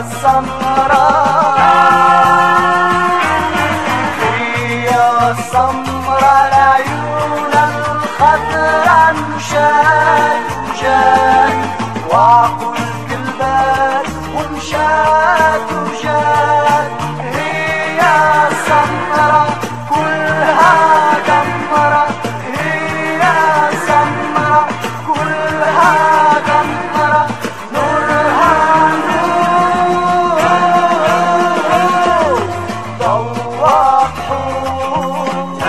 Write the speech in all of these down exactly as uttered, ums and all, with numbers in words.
السمراء هي السمراء العيون الخضراء مشات وجات وعقل قلبات ومشات وجات هي السمراء كلها قمرة هي السمراء كلها قمرة نورها نور ضوء حور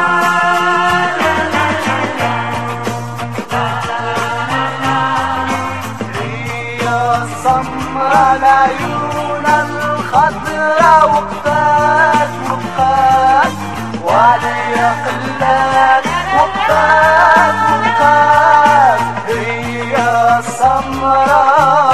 هي السمراء العيون الخضراء وقفات وقفات وعليها قلات وقفات وقفات هي السمراء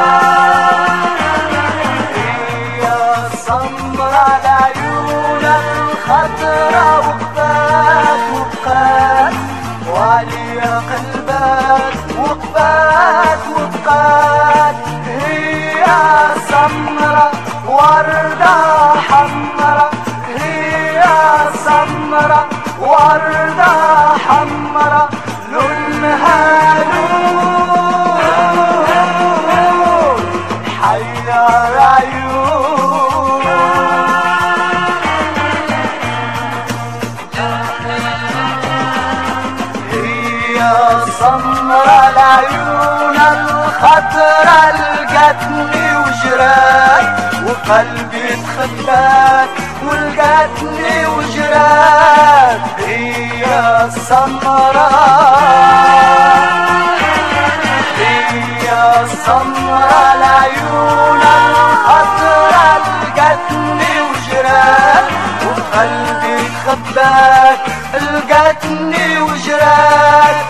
هي السمراء العيون الخضراء وقفات وقفات وعليها قلبات وقفات وقفات هي السمراء وردة حمراء هي سمرة وردة حمراء لونها نور حير عيون هي سمرة العيون الخضراء لقتني وجرات وقلبي تخبات ولقتني وجرات هي السمراء هي السمراء العيون الخضراء لقتني وجرات وقلبي تخبات لقتني وجرات